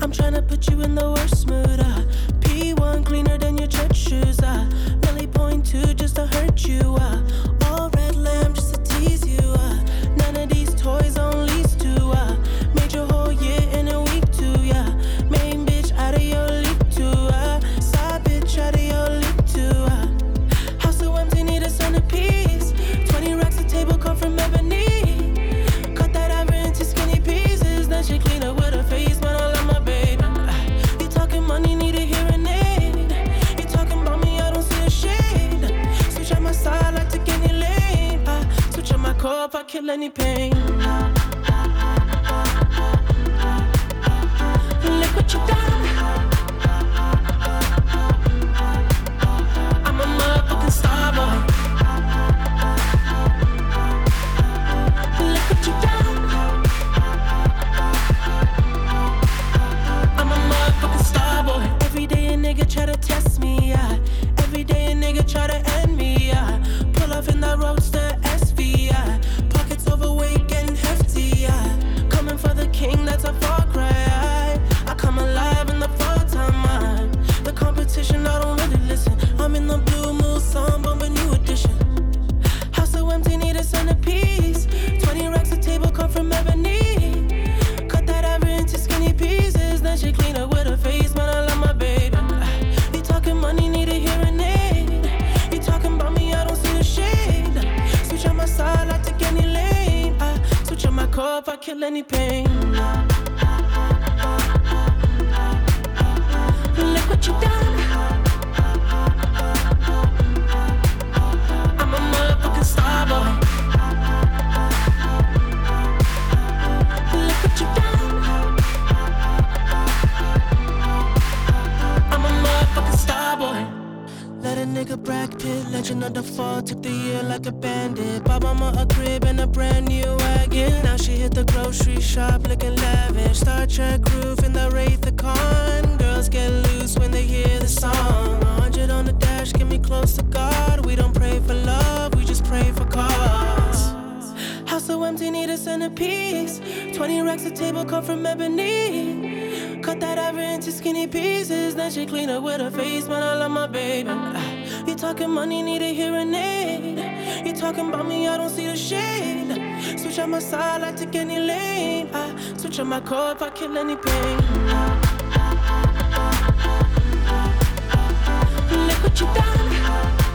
I'm tryna put you in the worst mood. P1 cleaner than your church shoes. Really point two just to hurt you. All red lamb just to tease you. None of these toys on lease to. Made your whole year in a week too. Yeah, main bitch out of your league too. Side bitch out of your league too. House so empty, need a centerpiece. 20 racks a table come from ebony. Cut that ever into skinny pieces. Then she clean up with her face, man, I love my baby. You talking money, need a hearing aid. You talking about me, I don't see a shade. Switch on my side, like take any lane. Switch on my core if I kill any pain. Look what you done. I'm a motherfucking star boy. Look what you done. I'm a motherfucking star boy. Every day a nigga try to test me, yeah. Every day a nigga try to end me, yeah. Pull off in that roadster SV, yeah. Pockets overweight, getting hefty, yeah. Coming for the king, that's a far cry. I come alive in the fall time. The competition, I don't really listen. I'm in the blue moon, song, bomb a new edition. House so empty, need a centerpiece. 20 racks a table come from ebony. Cut that ever into skinny pieces. Then she clean up with her face, man, I love my baby. You talking money, need a hearing aid. You talking about me, I don't see a shade. Switch on my side, I take any lane. Switch on my core if I kill any pain. Look what you done. I'm a motherfucking star boy. Look what you done. I'm a motherfucking star boy. Let a nigga Brad Pitt, legend of the fall, took the year like a bandit. Bought mama a crib and a brand new wagon. Now she hit the grocery shop looking lavish. Star Trek roof in the Wraith the Con. Girls get loose when they hear the song. 100 on the dash, get me close to God. We don't pray for love, we just pray for cause. House so empty, need a centerpiece. 20 racks a table come from ebony. Cut that ever into skinny pieces. Then she clean up with her face, man, I love my baby. You talking money, need a hearing aid. You talking about me, I don't see the shade. Switch on my side, I take any lane. Switch on my core if I kill any pain. Look what you done.